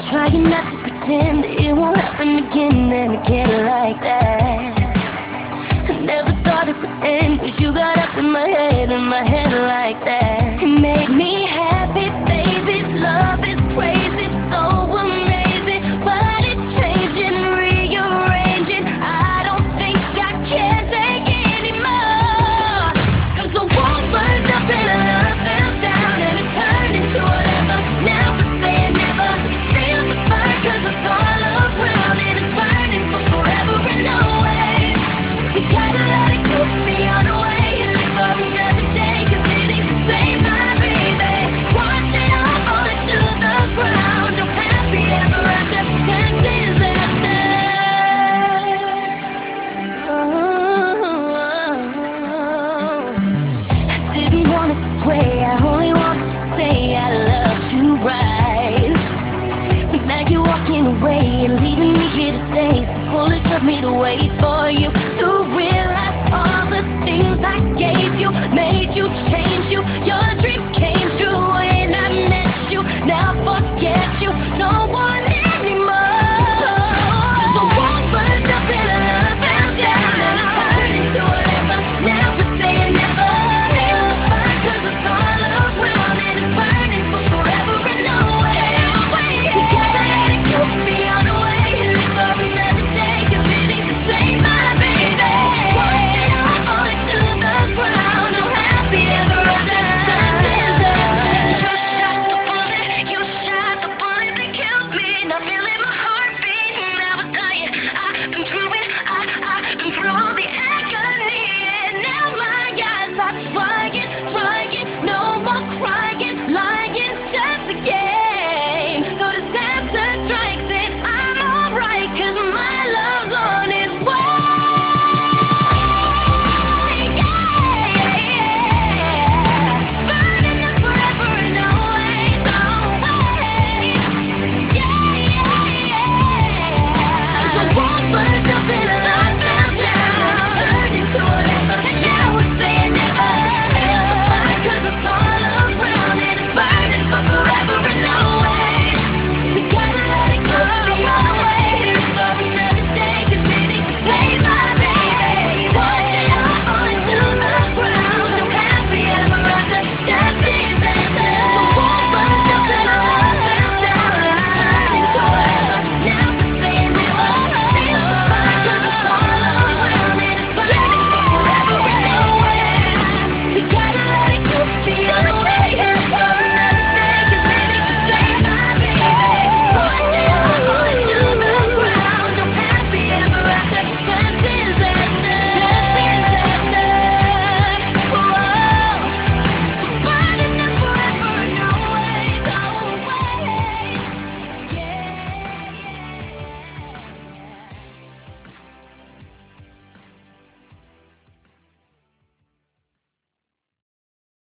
trying not to pretend that it won't happen again and again like that. I never thought it would end, cause you got up in my head like that. It made me happy, baby, love is crazy, so amazing. But it's changing, rearranging, I don't think I can take it anymore. Cause the walls burned up and our love fell down, and it turned into whatever. Never say never, feel the fire cause it's all around, and it's burning for forever and always. You gotta let it go, be on the way, and live for another day, cause it ain't the same, my baby. Watch it all fall into the ground, no happy ever after, 10 disaster. I didn't want it this way, I only wanted to say I loved you right. But now you're walking away and leaving me here to stay, so foolish of me to wait for you.